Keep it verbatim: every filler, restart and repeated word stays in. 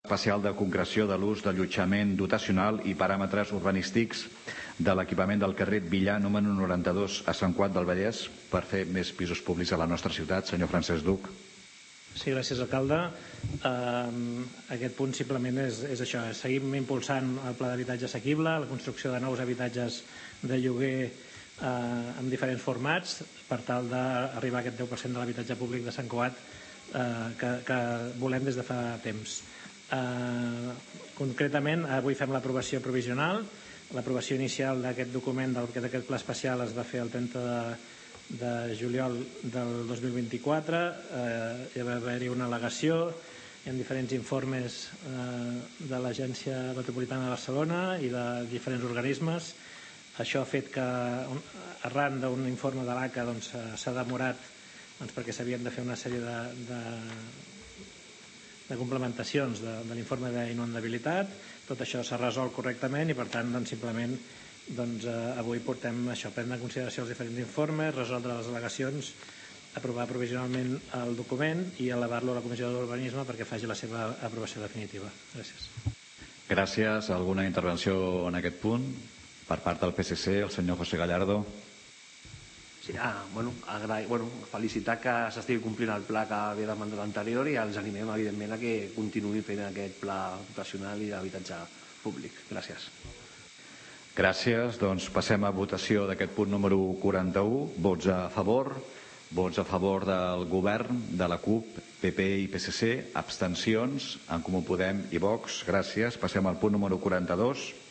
especial de concreció de l'ús d'allotjament dotacional i paràmetres urbanístics de l'equipament del carrer Villar número noranta-dos a Sant Cugat del Vallès per fer més pisos públics a la nostra ciutat. Senyor Francesc Duc. Sí, gràcies, alcalde. Uh, aquest punt simplement és, és això. Seguim impulsant el pla d'habitatge assequible, la construcció de nous habitatges de lloguer uh, en diferents formats per tal d'arribar a aquest deu per cent de l'habitatge públic de Sant Cugat uh, que, que volem des de fa temps. Uh, concretament, avui fem l'aprovació provisional. L'aprovació inicial d'aquest document, d'aquest pla especial, es va fer el trenta de de juliol del dos mil vint-i-quatre. Eh, hi va haver-hi una al·legació en diferents informes eh, de l'Agència Metropolitana de Barcelona i de diferents organismes. Això ha fet que, arran d'un informe de l'A C A, doncs, s'ha demorat doncs, perquè s'havien de fer una sèrie de, de, de complementacions de, de l'informe d'inundabilitat. Tot això s'ha resolt correctament i, per tant, doncs, simplement doncs, eh, avui portem això, prendre en consideració els diferents informes, resoldre les al·legacions, aprovar provisionalment el document i elevar-lo a la Comissió d'Urbanisme perquè faci la seva aprovació definitiva. Gràcies. Gràcies. Alguna intervenció en aquest punt? Per part del P S C, el senyor José Gallardo. Sí, ah, bueno, agra... bueno, felicitar que s'estigui complint el pla que ve del mandat anterior i els animem, evidentment, a que continuï fent aquest pla dotacional i d'habitatge públic. Gràcies. Gràcies. Doncs passem a votació d'aquest punt número quaranta-u. Vots a favor. Vots a favor del govern, de la CUP, P P i P S C. Abstencions, En Comú Podem i Vox. Gràcies. Passem al punt número quaranta-dos.